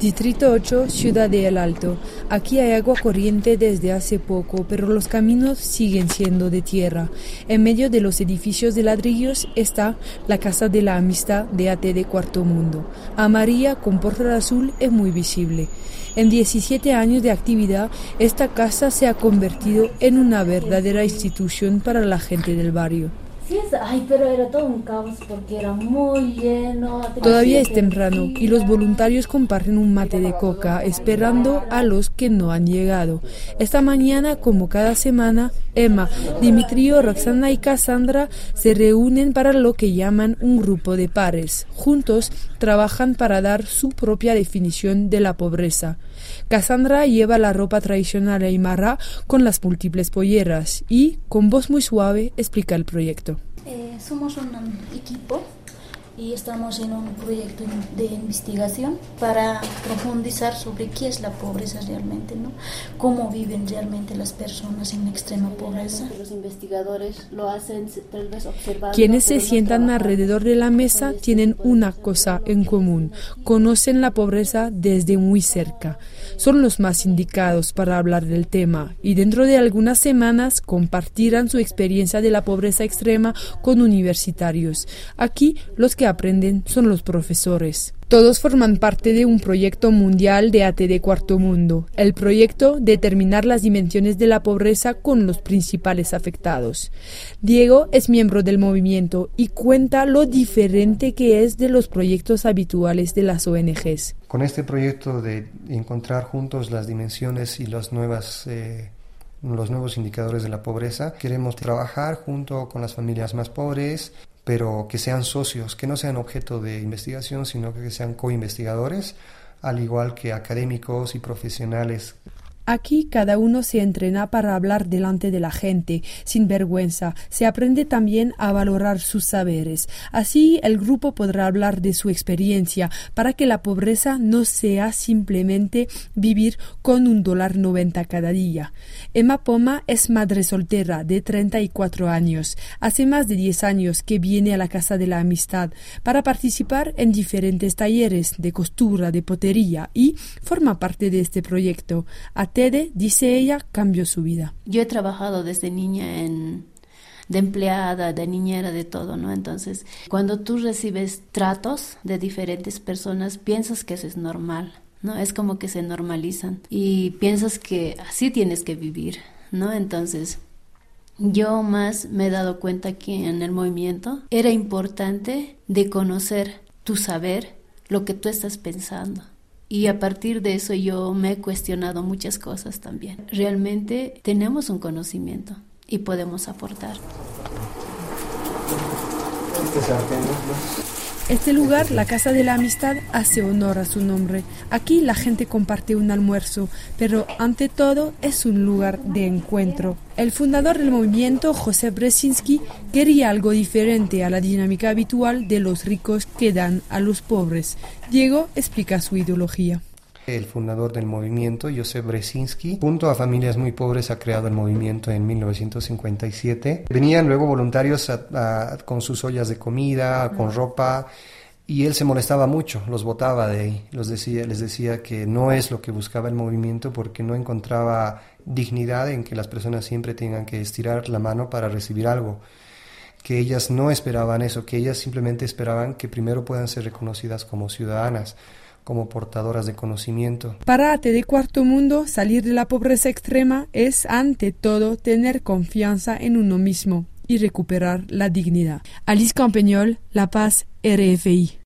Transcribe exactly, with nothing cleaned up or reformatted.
Distrito ocho, Ciudad de El Alto. Aquí hay agua corriente desde hace poco, pero los caminos siguen siendo de tierra. En medio de los edificios de ladrillos está la Casa de la Amistad de A T D Cuarto Mundo. Amarilla con portal azul es muy visible. En diecisiete años de actividad, esta casa se ha convertido en una verdadera institución para la gente del barrio. Sí, es, ay, pero era todo un caos porque era muy lleno. Todavía es temprano y los voluntarios comparten un mate de coca esperando a los que no han llegado. Esta mañana, como cada semana, Emma, Dimitrio, Roxana y Cassandra se reúnen para lo que llaman un grupo de pares. Juntos trabajan para dar su propia definición de la pobreza. Cassandra lleva la ropa tradicional aymara con las múltiples polleras y, con voz muy suave, explica el proyecto. Eh, somos un equipo y estamos en un proyecto de investigación para profundizar sobre qué es la pobreza realmente, ¿no? Cómo viven realmente las personas en extrema pobreza. Los investigadores lo hacen tal vez observando. Quienes se sientan alrededor de la mesa tienen una cosa en común: conocen la pobreza desde muy cerca. Son los más indicados para hablar del tema y dentro de algunas semanas compartirán su experiencia de la pobreza extrema con universitarios. Aquí los que aprenden son los profesores. Todos forman parte de un proyecto mundial de A T D Cuarto Mundo, el proyecto Determinar las dimensiones de la pobreza con los principales afectados. Diego es miembro del movimiento y cuenta lo diferente que es de los proyectos habituales de las O N Ges. Con este proyecto de encontrar juntos las dimensiones y las nuevas eh, los nuevos indicadores de la pobreza, queremos trabajar junto con las familias más pobres, pero que sean socios, que no sean objeto de investigación, sino que sean co-investigadores, al igual que académicos y profesionales. Aquí cada uno se entrena para hablar delante de la gente, sin vergüenza. Se aprende también a valorar sus saberes. Así el grupo podrá hablar de su experiencia para que la pobreza no sea simplemente vivir con un dólar noventa cada día. Emma Poma es madre soltera de treinta y cuatro años. Hace más de diez años que viene a la Casa de la Amistad para participar en diferentes talleres de costura, de potería y forma parte de este proyecto. A T D, dice ella, cambió su vida. Yo he trabajado desde niña en, de empleada, de niñera, de todo, ¿no? Entonces, cuando tú recibes tratos de diferentes personas, piensas que eso es normal, ¿no? Es como que se normalizan y piensas que así tienes que vivir, ¿no? Entonces, yo más me he dado cuenta que en el movimiento era importante de conocer tu saber, lo que tú estás pensando. Y a partir de eso yo me he cuestionado muchas cosas también. Realmente tenemos un conocimiento y podemos aportar. Este lugar, la Casa de la Amistad, hace honor a su nombre. Aquí la gente comparte un almuerzo, pero ante todo es un lugar de encuentro. El fundador del movimiento, José Brzezinski, quería algo diferente a la dinámica habitual de los ricos que dan a los pobres. Diego explica su ideología. El fundador del movimiento, José Brzezinski, junto a familias muy pobres ha creado el movimiento en mil novecientos cincuenta y siete. Venían luego voluntarios a, a, con sus ollas de comida, con ropa, y él se molestaba mucho, los botaba de ahí. Los decía, les decía que no es lo que buscaba el movimiento porque no encontraba dignidad en que las personas siempre tengan que estirar la mano para recibir algo. Que ellas no esperaban eso, que ellas simplemente esperaban que primero puedan ser reconocidas como ciudadanas, como portadoras de conocimiento. Para A T D Cuarto Mundo, salir de la pobreza extrema es, ante todo, tener confianza en uno mismo y recuperar la dignidad. Alice Campeñol, La Paz, R F I.